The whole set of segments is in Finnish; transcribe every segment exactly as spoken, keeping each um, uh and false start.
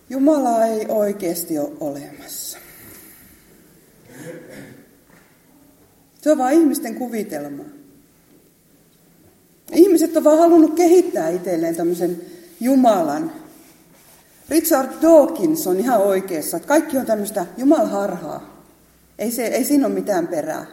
Jumala ei oikeasti ole olemassa. Se on vaan ihmisten kuvitelma. Ihmiset on vaan halunnut kehittää itselleen tämmöisen Jumalan. Richard Dawkins on ihan oikeassa, että kaikki on tämmöistä jumalharhaa. Ei, se, ei siinä ole mitään perää.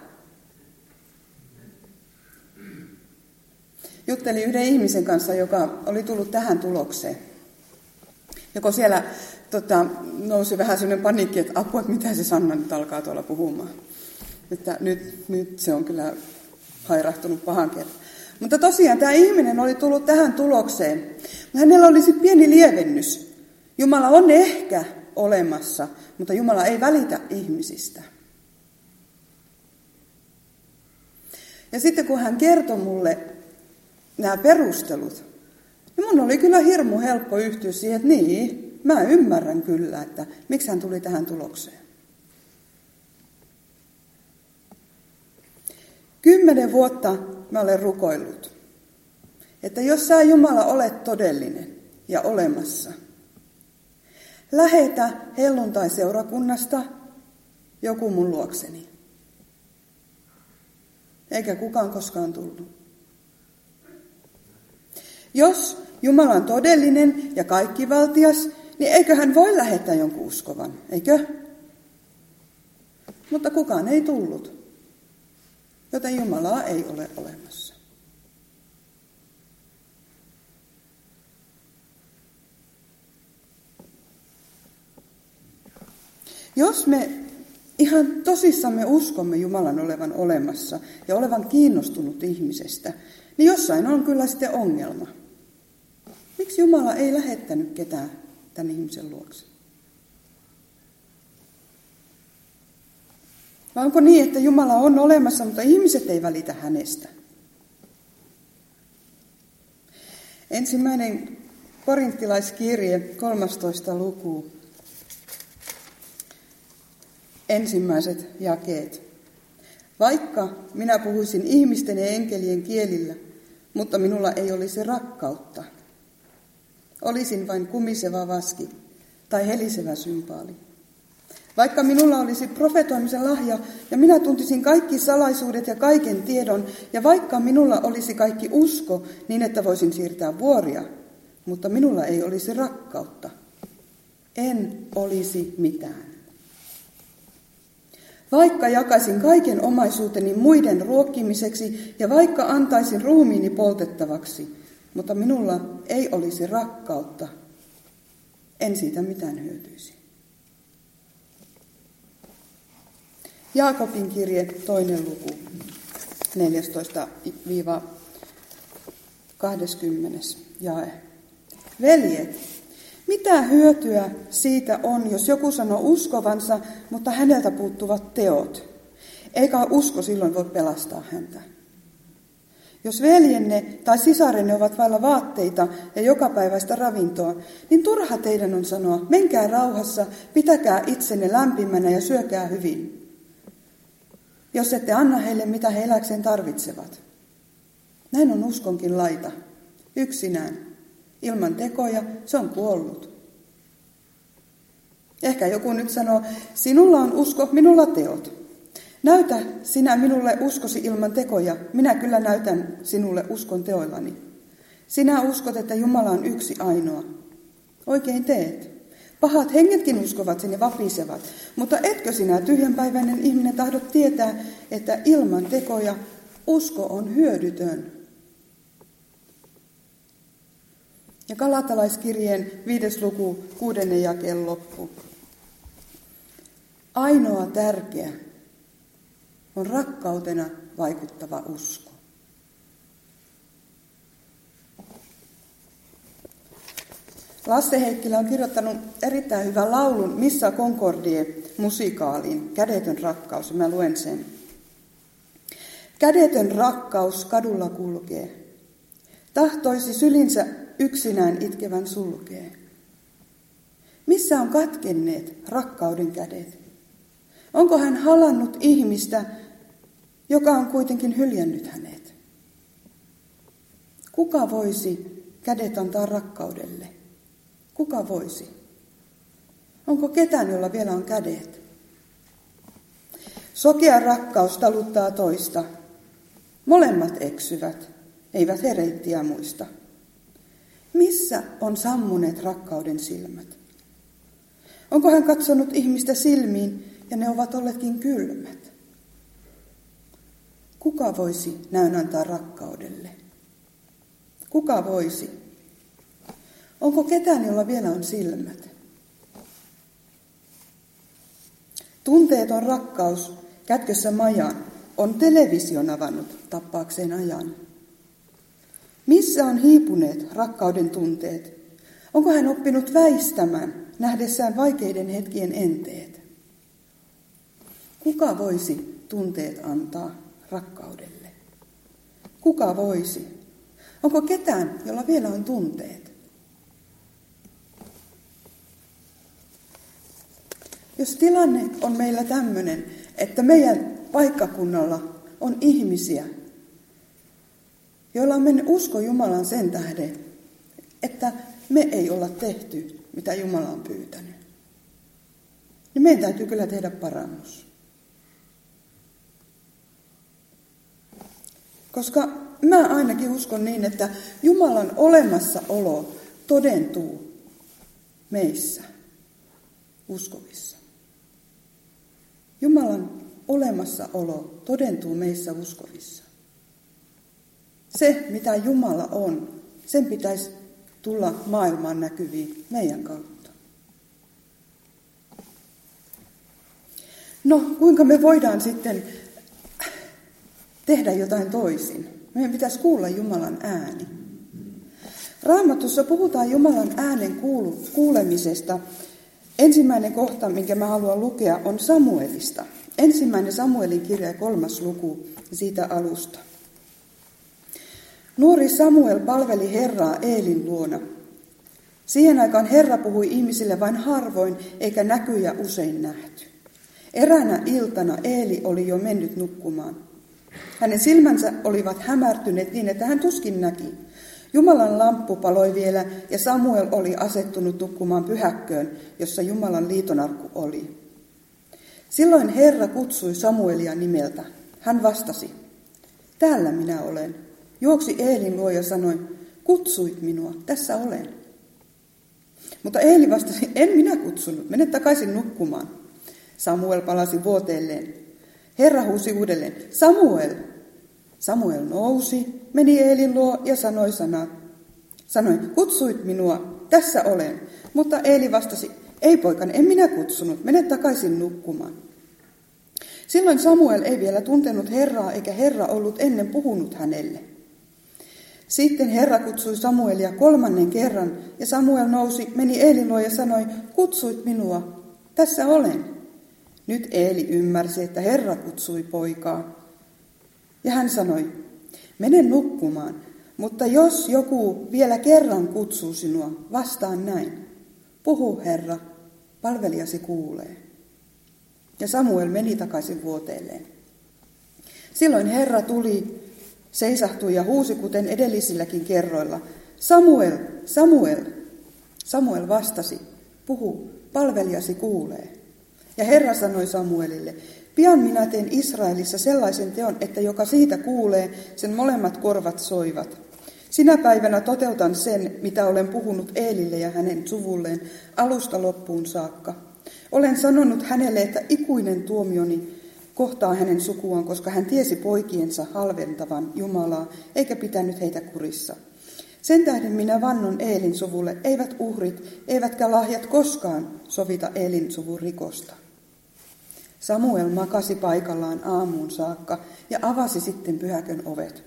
Juttelin yhden ihmisen kanssa, joka oli tullut tähän tulokseen. Joko siellä tota, nousi vähän sellainen paniikki, että apua, että mitä se Sanna nyt alkaa tuolla puhumaan. Että nyt, nyt se on kyllä hairahtunut pahan kerran. Mutta tosiaan tämä ihminen oli tullut tähän tulokseen. Hänellä olisi pieni lievennys. Jumala on ehkä olemassa, mutta Jumala ei välitä ihmisistä. Ja sitten kun hän kertoi mulle nämä perustelut, niin mun oli kyllä hirmu helppo yhtyä siihen, että niin, mä ymmärrän kyllä, että miksi hän tuli tähän tulokseen. Kymmenen vuotta mä olen rukoillut, että jos sä Jumala olet todellinen ja olemassa, lähetä helluntai-seurakunnasta joku mun luokseni. Eikä kukaan koskaan tullut. Jos Jumala on todellinen ja kaikkivaltias, niin eikö hän voi lähettää jonkun uskovan, eikö? Mutta kukaan ei tullut, joten Jumalaa ei ole olemassa. Jos me ihan tosissamme uskomme Jumalan olevan olemassa ja olevan kiinnostunut ihmisestä, niin jossain on kyllä sitten ongelma. Miksi Jumala ei lähettänyt ketään tämän ihmisen luokse? Vai onko niin, että Jumala on olemassa, mutta ihmiset ei välitä hänestä? Ensimmäinen korinttilaiskirje, kolmastoista luku. Ensimmäiset jakeet. Vaikka minä puhuisin ihmisten ja enkelien kielillä, mutta minulla ei olisi rakkautta. Olisin vain kumiseva vaski tai helisevä sympaali. Vaikka minulla olisi profetoimisen lahja ja minä tuntisin kaikki salaisuudet ja kaiken tiedon, ja vaikka minulla olisi kaikki usko niin, että voisin siirtää vuoria, mutta minulla ei olisi rakkautta, en olisi mitään. Vaikka jakaisin kaiken omaisuuteni muiden ruokkimiseksi ja vaikka antaisin ruumiini poltettavaksi, mutta minulla ei olisi rakkautta, en siitä mitään hyötyisi. Jaakobin kirje, toinen luku, neljästoista kaksikymmentä jae. Veljet, mitä hyötyä siitä on, jos joku sanoo uskovansa, mutta häneltä puuttuvat teot? Eikä usko silloin voi pelastaa häntä. Jos veljenne tai sisarenne ovat vailla vaatteita ja jokapäiväistä ravintoa, niin turha teidän on sanoa, menkää rauhassa, pitäkää itsenne lämpimänä ja syökää hyvin, jos ette anna heille, mitä he eläkseen tarvitsevat. Näin on uskonkin laita, yksinään. Ilman tekoja se on kuollut. Ehkä joku nyt sanoo, sinulla on usko, minulla teot. Näytä sinä minulle uskosi ilman tekoja, minä kyllä näytän sinulle uskon teoillani. Sinä uskot, että Jumala on yksi ainoa. Oikein teet. Pahat hengetkin uskovat sinne vapisevat, mutta etkö sinä tyhjänpäiväinen ihminen tahdot tietää, että ilman tekoja usko on hyödytön. Ja Galatalaiskirjeen viides luku, kuudennen jakeen loppu. Ainoa tärkeä on rakkautena vaikuttava usko. Lasse Heikkilä on kirjoittanut erittäin hyvän laulun Missa Concordie-musikaaliin, Kädetön rakkaus, mä luen sen. Kädetön rakkaus kadulla kulkee, tahtoisi sylinsä yksinään itkevän sulkee. Missä on katkenneet rakkauden kädet? Onko hän halannut ihmistä, joka on kuitenkin hyljännyt hänet? Kuka voisi kädet antaa rakkaudelle? Kuka voisi? Onko ketään, jolla vielä on kädet? Sokea rakkaus taluttaa toista. Molemmat eksyvät, eivät he reittiä muista. Missä on sammuneet rakkauden silmät? Onko hän katsonut ihmistä silmiin ja ne ovat olleetkin kylmät? Kuka voisi näyn antaa rakkaudelle? Kuka voisi? Onko ketään, jolla vielä on silmät? Tunteeton rakkaus kätkössä majan on television avannut tappaakseen ajan. Missä on hiipuneet rakkauden tunteet? Onko hän oppinut väistämään nähdessään vaikeiden hetkien enteet? Kuka voisi tunteet antaa rakkaudelle? Kuka voisi? Onko ketään, jolla vielä on tunteet? Jos tilanne on meillä tämmöinen, että meidän paikkakunnalla on ihmisiä, joilla on mennyt usko Jumalaan sen tähden, että me ei olla tehty, mitä Jumala on pyytänyt, niin meidän täytyy kyllä tehdä parannus. Koska mä ainakin uskon niin, että Jumalan olemassaolo todentuu meissä, uskovissa. Jumalan olemassaolo todentuu meissä uskovissa. Se, mitä Jumala on, sen pitäisi tulla maailmaan näkyviin meidän kautta. No, kuinka me voidaan sitten tehdä jotain toisin? Meidän pitäisi kuulla Jumalan ääni. Raamatussa puhutaan Jumalan äänen kuulu, kuulemisesta. Ensimmäinen kohta, minkä mä haluan lukea, on Samuelista. Ensimmäinen Samuelin kirja, kolmas luku siitä alusta. Nuori Samuel palveli Herraa Eelin luona. Siihen aikaan Herra puhui ihmisille vain harvoin, eikä näkyjä usein nähty. Eräänä iltana Eeli oli jo mennyt nukkumaan. Hänen silmänsä olivat hämärtyneet niin, että hän tuskin näki. Jumalan lamppu paloi vielä ja Samuel oli asettunut nukkumaan pyhäkköön, jossa Jumalan liitonarkku oli. Silloin Herra kutsui Samuelia nimeltä. Hän vastasi, täällä minä olen. Juoksi Eelin luo ja sanoi, kutsuit minua, tässä olen. Mutta Eeli vastasi, en minä kutsunut, mene takaisin nukkumaan. Samuel palasi vuoteelleen. Herra huusi uudelleen, Samuel! Samuel nousi, meni Eelin luo ja sanoi sanat. Sanoi, kutsuit minua, tässä olen. Mutta Eeli vastasi, ei poikani, en minä kutsunut, mene takaisin nukkumaan. Silloin Samuel ei vielä tuntenut Herraa, eikä Herra ollut ennen puhunut hänelle. Sitten Herra kutsui Samuelia kolmannen kerran, ja Samuel nousi, meni Eelin luo ja sanoi, kutsuit minua, tässä olen. Nyt Eeli ymmärsi, että Herra kutsui poikaa. Ja hän sanoi, mene nukkumaan, mutta jos joku vielä kerran kutsuu sinua, vastaan näin. Puhu, Herra, palvelijasi kuulee. Ja Samuel meni takaisin vuoteelleen. Silloin Herra tuli, seisahtui ja huusi kuten edellisilläkin kerroilla. Samuel, Samuel. Samuel vastasi, puhu, palvelijasi kuulee. Ja Herra sanoi Samuelille, pian minä teen Israelissa sellaisen teon, että joka siitä kuulee, sen molemmat korvat soivat. Sinä päivänä toteutan sen, mitä olen puhunut Eelille ja hänen suvulleen alusta loppuun saakka. Olen sanonut hänelle, että ikuinen tuomioni kohtaa hänen sukuaan, koska hän tiesi poikiensa halventavan Jumalaa, eikä pitänyt heitä kurissa. Sen tähden minä vannon Eelin suvulle, eivät uhrit, eivätkä lahjat koskaan sovita Eelin suvun rikosta. Samuel makasi paikallaan aamuun saakka ja avasi sitten pyhäkön ovet.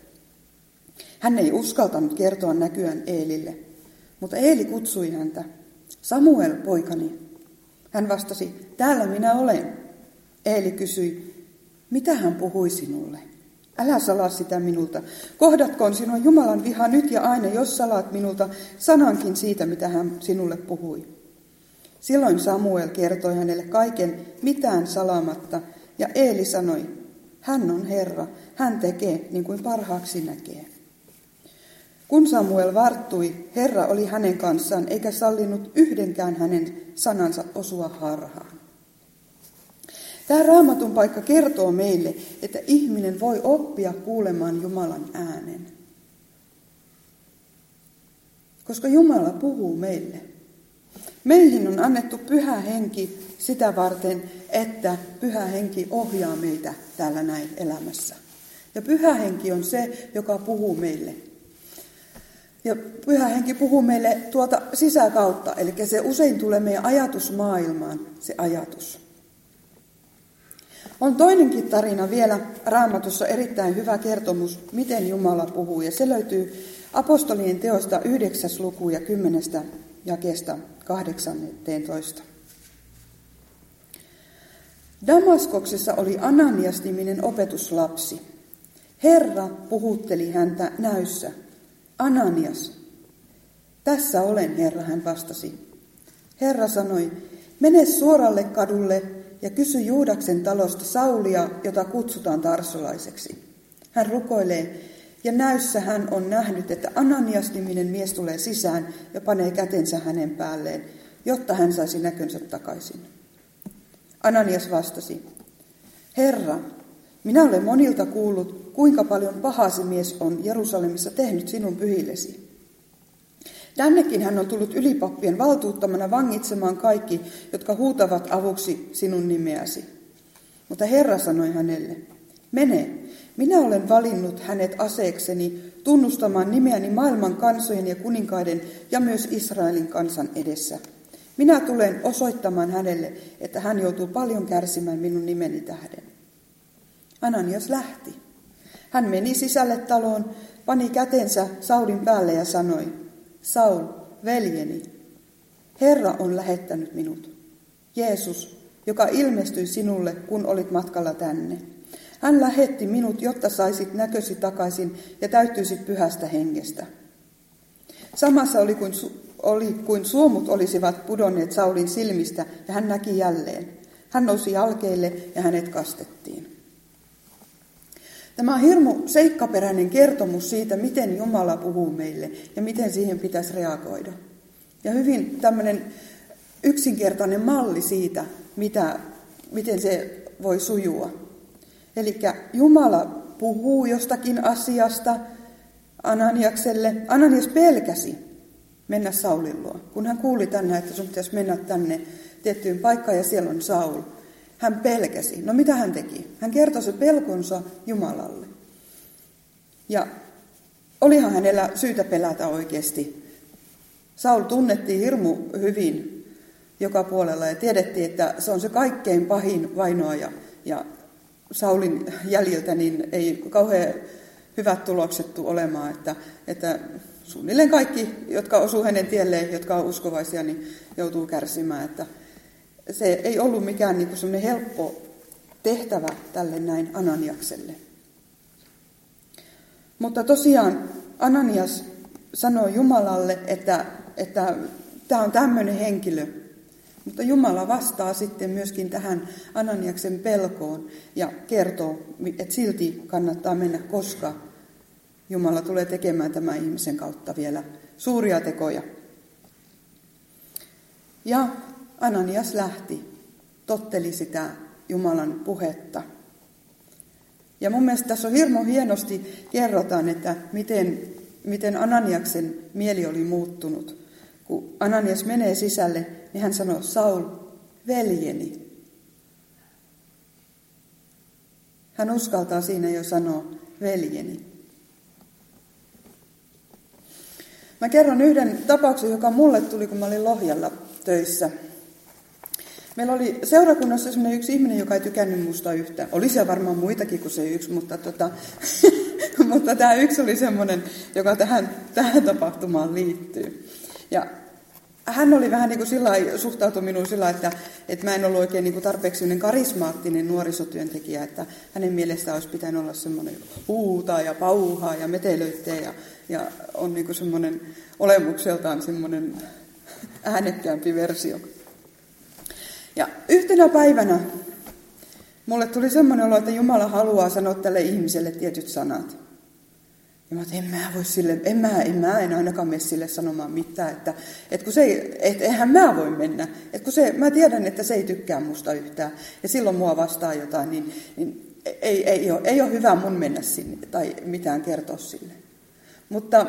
Hän ei uskaltanut kertoa näkyään Eelille, mutta Eeli kutsui häntä. Samuel, poikani. Hän vastasi, täällä minä olen. Eeli kysyi, mitä hän puhui sinulle? Älä salaa sitä minulta. Kohdatkoon sinua Jumalan viha nyt ja aina, jos salaat minulta sanankin siitä, mitä hän sinulle puhui. Silloin Samuel kertoi hänelle kaiken mitään salaamatta, ja Eeli sanoi, hän on Herra, hän tekee niin kuin parhaaksi näkee. Kun Samuel varttui, Herra oli hänen kanssaan, eikä sallinut yhdenkään hänen sanansa osua harhaan. Tämä Raamatun paikka kertoo meille, että ihminen voi oppia kuulemaan Jumalan äänen. Koska Jumala puhuu meille. Meihin on annettu Pyhä Henki sitä varten, että Pyhä Henki ohjaa meitä täällä näin elämässä. Ja Pyhä Henki on se, joka puhuu meille. Ja Pyhä Henki puhuu meille tuolta sisäkautta, eli se usein tulee meidän ajatusmaailmaan, se ajatus. On toinenkin tarina vielä Raamatussa, erittäin hyvä kertomus, miten Jumala puhuu. Ja se löytyy apostolien teosta yhdeksäs luku ja kymmenestä jakeesta kahdeksanteentoista. Damaskoksessa oli Ananias-niminen opetuslapsi. Herra puhutteli häntä näyssä. Ananias, tässä olen, Herra, hän vastasi. Herra sanoi, mene suoralle kadulle ja kysy Juudaksen talosta Saulia, jota kutsutaan tarsolaiseksi. Hän rukoilee, ja näyssä hän on nähnyt, että Ananias-niminen mies tulee sisään ja panee kätensä hänen päälleen, jotta hän saisi näkönsä takaisin. Ananias vastasi, Herra, minä olen monilta kuullut, kuinka paljon pahasi mies on Jerusalemissa tehnyt sinun pyhillesi. Tännekin hän on tullut ylipappien valtuuttamana vangitsemaan kaikki, jotka huutavat avuksi sinun nimeäsi. Mutta Herra sanoi hänelle, mene, minä olen valinnut hänet aseekseni tunnustamaan nimeäni maailman kansojen ja kuninkaiden ja myös Israelin kansan edessä. Minä tulen osoittamaan hänelle, että hän joutuu paljon kärsimään minun nimeni tähden. Ananias lähti. Hän meni sisälle taloon, pani kätensä Saulin päälle ja sanoi, Saul, veljeni, Herra on lähettänyt minut. Jeesus, joka ilmestyi sinulle, kun olit matkalla tänne. Hän lähetti minut, jotta saisit näkösi takaisin ja täyttyisit Pyhästä Hengestä. Samassa oli kuin, oli kuin suomut olisivat pudonneet Saulin silmistä ja hän näki jälleen. Hän nousi jalkeille ja hänet kastettiin. Tämä on hirmu seikkaperäinen kertomus siitä, miten Jumala puhuu meille ja miten siihen pitäisi reagoida. Ja hyvin tämmöinen yksinkertainen malli siitä, mitä, miten se voi sujua. Eli Jumala puhuu jostakin asiasta Ananiakselle. Ananias pelkäsi mennä Saulin luo, kun hän kuuli tänne, että sun pitäisi mennä tänne tiettyyn paikkaan ja siellä on Saul. Hän pelkäsi. No mitä hän teki? Hän kertoi se pelkonsa Jumalalle. Ja olihan hänellä syytä pelätä oikeasti. Saul tunnettiin hirmu hyvin joka puolella ja tiedettiin, että se on se kaikkein pahin vainoaja. Ja Saulin jäljiltä niin ei kauhean hyvät tulokset tule olemaan, että, että suunnilleen kaikki, jotka osuu hänen tielleen, jotka on uskovaisia, niin joutuu kärsimään, että se ei ollut mikään niin kuin semmoinen helppo tehtävä tälle näin Ananiakselle. Mutta tosiaan Ananias sanoi Jumalalle, että, että tämä on tämmöinen henkilö. Mutta Jumala vastaa sitten myöskin tähän Ananiaksen pelkoon ja kertoo, että silti kannattaa mennä, koska Jumala tulee tekemään tämän ihmisen kautta vielä suuria tekoja. Ja Ananias lähti, totteli sitä Jumalan puhetta. Ja mun mielestä tässä on hirmu hienosti kerrotaan, että miten, miten Ananiaksen mieli oli muuttunut. Kun Ananias menee sisälle, niin hän sanoo, Saul, veljeni. Hän uskaltaa siinä jo sanoa, veljeni. Mä kerron yhden tapauksen, joka mulle tuli, kun mä olin Lohjalla töissä. Meillä oli seurakunnassa sellainen yksi ihminen, joka ei tykännyt musta yhtään. Oli siellä varmaan muitakin kuin se yksi, mutta, tota, mutta tämä yksi oli semmoinen, joka tähän, tähän tapahtumaan liittyy. Ja hän oli vähän niin kuin sillä lailla, suhtautui minuun sillä lailla, että, että mä en ollut oikein niin kuin tarpeeksi karismaattinen nuorisotyöntekijä, että hänen mielestään olisi pitänyt olla semmoinen huutaa ja pauhaa ja metelöittää ja, ja on niin kuin semmoinen olemukseltaan semmoinen äänekkäämpi versio. Ja yhtenä päivänä mulle tuli semmoinen olo, että Jumala haluaa sanoa tälle ihmiselle tietyt sanat. Ja mä en mä voi sille, en mä, en mä en ainakaan mene sille sanomaan mitään, että, että kun se ei, et, eihän mä voi mennä. Että kun se, mä tiedän, että se ei tykkää musta yhtään ja silloin mua vastaa jotain, niin, niin ei, ei, ole, ei ole hyvä mun mennä sinne tai mitään kertoa sille. Mutta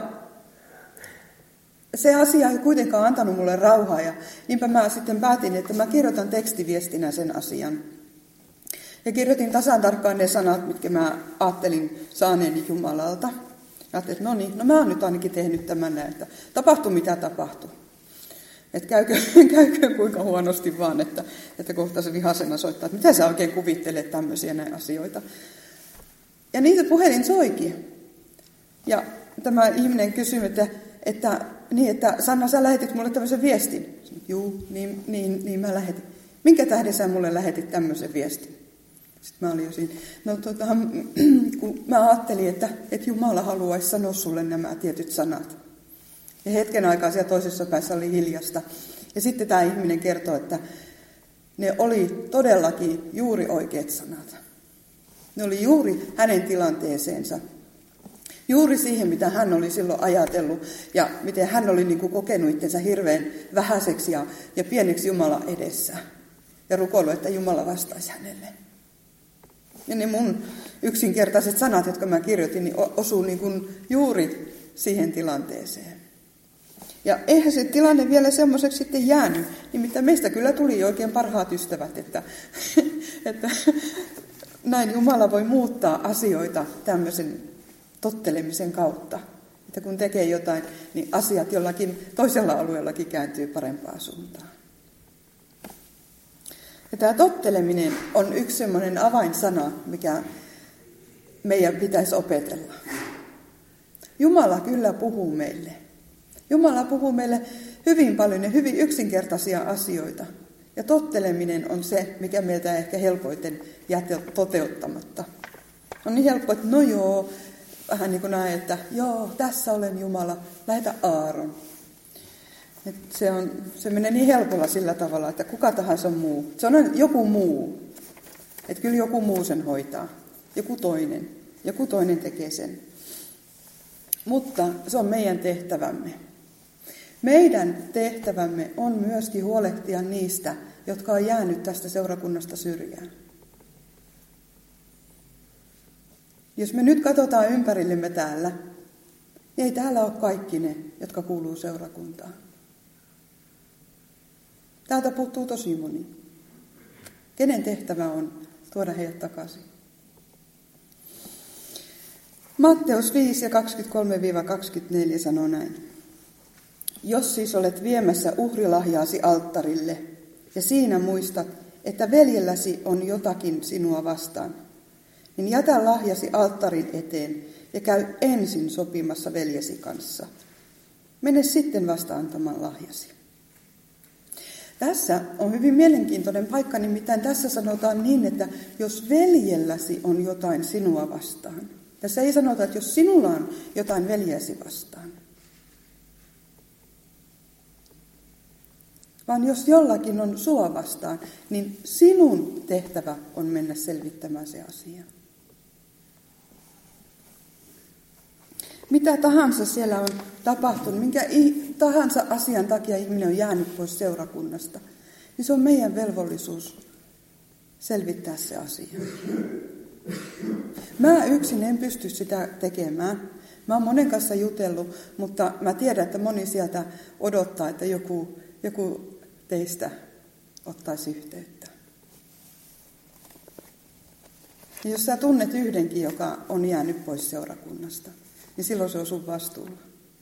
se asia ei kuitenkaan antanut mulle rauhaa ja niinpä mä sitten päätin, että mä kirjoitan tekstiviestinä sen asian. Ja kirjoitin tasan tarkkaan ne sanat, mitkä mä ajattelin saaneeni Jumalalta. Ajattelin, että no niin, no mä oon nyt ainakin tehnyt tämän, että tapahtui mitä tapahtui. Että käykö, käykö kuinka huonosti vaan, että, että kohta se vihasena soittaa, että mitä sä oikein kuvittelet tämmöisiä näin asioita. Ja niitä puhelin soikin. Ja tämä ihminen kysyi, että, että, niin, että Sanna, sä lähetit mulle tämmöisen viestin. Juu, niin, niin, niin mä lähetin. Minkä tähden sä mulle lähetit tämmöisen viestin? Sitten mä olin jo siinä, no tota, kun mä ajattelin, että, että Jumala haluaisi sanoa sulle nämä tietyt sanat. Ja hetken aikaa siellä toisessa päässä oli hiljasta. Ja sitten tämä ihminen kertoi, että ne oli todellakin juuri oikeat sanat. Ne oli juuri hänen tilanteeseensa. Juuri siihen, mitä hän oli silloin ajatellut ja miten hän oli niin kuin kokenut itsensä hirveän vähäiseksi ja, ja pieneksi Jumala edessä. Ja rukoillut, että Jumala vastaisi hänelle. Ja ne mun yksinkertaiset sanat, jotka mä kirjoitin, niin osuu niin kuin juuri siihen tilanteeseen. Ja eihän se tilanne vielä semmoiseksi sitten jäänyt. Nimittäin meistä kyllä tuli oikein parhaat ystävät, että, että näin Jumala voi muuttaa asioita tämmöisen tottelemisen kautta. Että kun tekee jotain, niin asiat jollakin toisella alueellakin kääntyy parempaan suuntaan. Ja tämä totteleminen on yksi semmoinen avainsana, mikä meidän pitäisi opetella. Jumala kyllä puhuu meille. Jumala puhuu meille hyvin paljon ja hyvin yksinkertaisia asioita. Ja totteleminen on se, mikä meiltä ehkä helpoiten jää toteuttamatta. On niin helppo, että no joo, vähän niin kuin näin, että joo, tässä olen Jumala, lähetä Aaron. Että se, on, se menee niin helpolla sillä tavalla, että kuka tahansa muu. Se on joku muu. Että kyllä joku muu sen hoitaa. Joku toinen. Joku toinen tekee sen. Mutta se on meidän tehtävämme. Meidän tehtävämme on myöskin huolehtia niistä, jotka on jäänyt tästä seurakunnasta syrjään. Jos me nyt katsotaan ympärillemme täällä, niin ei täällä ole kaikki ne, jotka kuuluu seurakuntaan. Täältä puuttuu tosi moni. Kenen tehtävä on tuoda heidät takaisin? Matteus viisi ja kaksikymmentäkolme kaksikymmentäneljä sanoo näin. Jos siis olet viemässä uhrilahjaasi alttarille ja siinä muistat, että veljelläsi on jotakin sinua vastaan, niin jätä lahjasi alttarin eteen ja käy ensin sopimassa veljesi kanssa. Mene sitten vasta antamaan lahjasi. Tässä on hyvin mielenkiintoinen paikka, nimittäin tässä sanotaan niin, että jos veljelläsi on jotain sinua vastaan. Tässä ei sanota, että jos sinulla on jotain veljesi vastaan. Vaan jos jollakin on sua vastaan, niin sinun tehtävä on mennä selvittämään se asia. Mitä tahansa siellä on tapahtunut, minkä tahansa asian takia ihminen on jäänyt pois seurakunnasta, niin se on meidän velvollisuus selvittää se asia. Mä yksin en pysty sitä tekemään. Mä oon monen kanssa jutellut, mutta mä tiedän, että moni sieltä odottaa, että joku, joku teistä ottaisi yhteyttä. Ja jos sä tunnet yhdenkin, joka on jäänyt pois seurakunnasta, niin silloin se on sun vastuulla.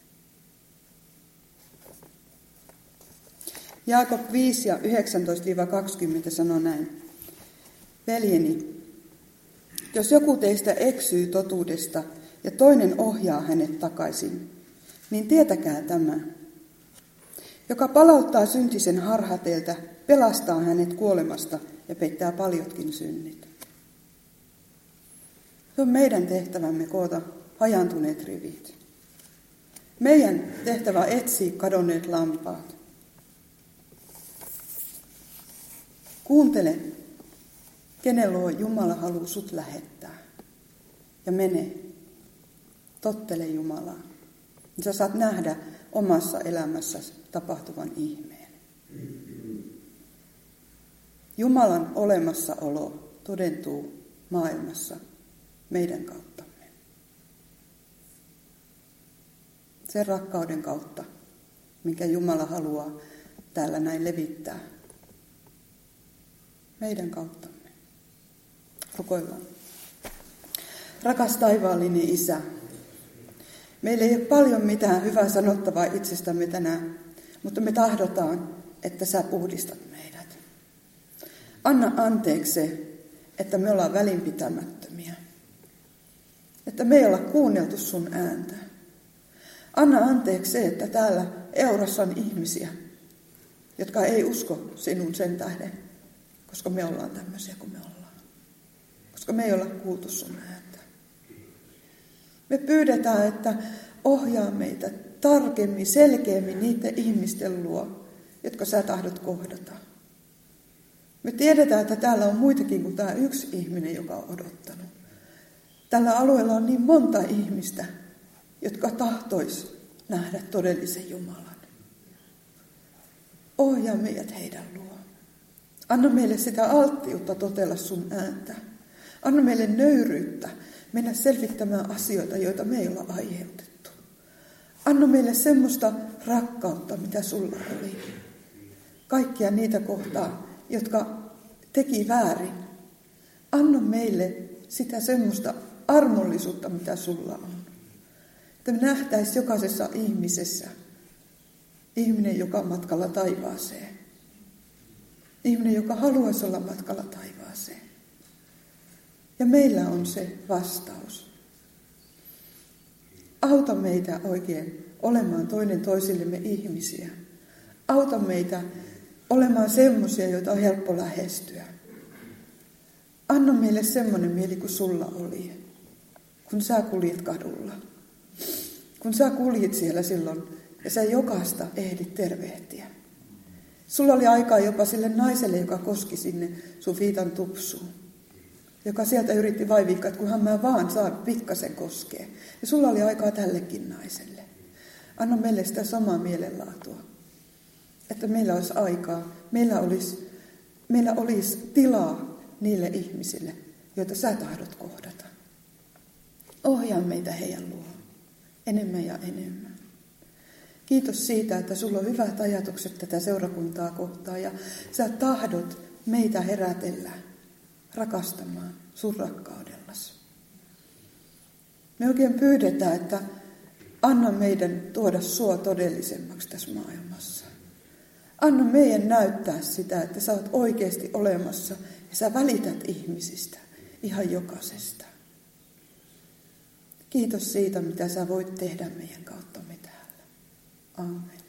Jaakob viisi ja yhdeksäntoista kaksikymmentä sanoo näin. Veljeni, jos joku teistä eksyy totuudesta ja toinen ohjaa hänet takaisin, niin tietäkää tämä. Joka palauttaa syntisen harhateelta, pelastaa hänet kuolemasta ja peittää paljotkin synnit. Se on meidän tehtävämme koota hajantuneet rivit. Meidän tehtävä etsiä kadonneet lampaat. Kuuntele, kenen luo Jumala haluaa sut lähettää. Ja mene. tottele Jumalaa. Sä saat nähdä omassa elämässä tapahtuvan ihmeen. Jumalan olemassaolo todentuu maailmassa meidän kauttamme. Sen rakkauden kautta, minkä Jumala haluaa täällä näin levittää. Meidän kauttamme. Rukoillaan. Rakas taivaallinen Isä, meillä ei ole paljon mitään hyvää sanottavaa itsestämme tänään, mutta me tahdotaan, että sä puhdistat meidät. Anna anteeksi se, että me ollaan välinpitämättömiä. Että me ei olla kuunneltu sun ääntä. Anna anteeksi se, että täällä Eurossa on ihmisiä, jotka ei usko sinun sen tähden, koska me ollaan tämmöisiä kuin me ollaan. Koska me ei olla kuultu sun ääntä. Me pyydetään, että ohjaa meitä tarkemmin, selkeämmin niiden ihmisten luo, jotka sä tahdot kohdata. Me tiedetään, että täällä on muitakin kuin tämä yksi ihminen, joka on odottanut. Tällä alueella on niin monta ihmistä, jotka tahtois nähdä todellisen Jumalan. Ohjaa meidät heidän luo. Anna meille sitä alttiutta totella sun ääntä. Anna meille nöyryyttä mennä selvittämään asioita, joita me ei olla aiheutettu. Anna meille semmoista rakkautta, mitä sulla oli. Kaikkia niitä kohtaa, jotka teki väärin. Anna meille sitä semmoista armollisuutta, mitä sulla on. Että me nähtäisiin jokaisessa ihmisessä ihminen, joka on matkalla taivaaseen. Ihminen, joka haluaisi olla matkalla taivaaseen. Ja meillä on se vastaus. Auta meitä oikein olemaan toinen toisillemme ihmisiä. Auta meitä olemaan semmoisia, joita on helppo lähestyä. Anna meille semmoinen mieli kuin sulla oli, kun sä kuljet kadulla. Kun sä kuljit siellä silloin ja sä jokaista ehdit tervehtiä. Sulla oli aikaa jopa sille naiselle, joka koski sinne sun viitan tupsuun. Joka sieltä yritti vaiviikkaa, että kunhan mä vaan saan pikkasen koskea. Ja sulla oli aikaa tällekin naiselle. Anna meille sitä samaa mielenlaatua. Että meillä olisi aikaa, meillä olisi, meillä olisi tilaa niille ihmisille, joita sä tahdot kohdata. Ohjaa meitä heidän luo enemmän ja enemmän. Kiitos siitä, että sulla on hyvät ajatukset tätä seurakuntaa kohtaan ja sä tahdot meitä herätellä rakastamaan sun rakkaudellasi. Me oikein pyydetään, että anna meidän tuoda sua todellisemmaksi tässä maailmassa. Anna meidän näyttää sitä, että sä oot oikeasti olemassa ja sä välität ihmisistä, ihan jokaisesta. Kiitos siitä, mitä sä voit tehdä meidän kauttamme täällä. Aamen.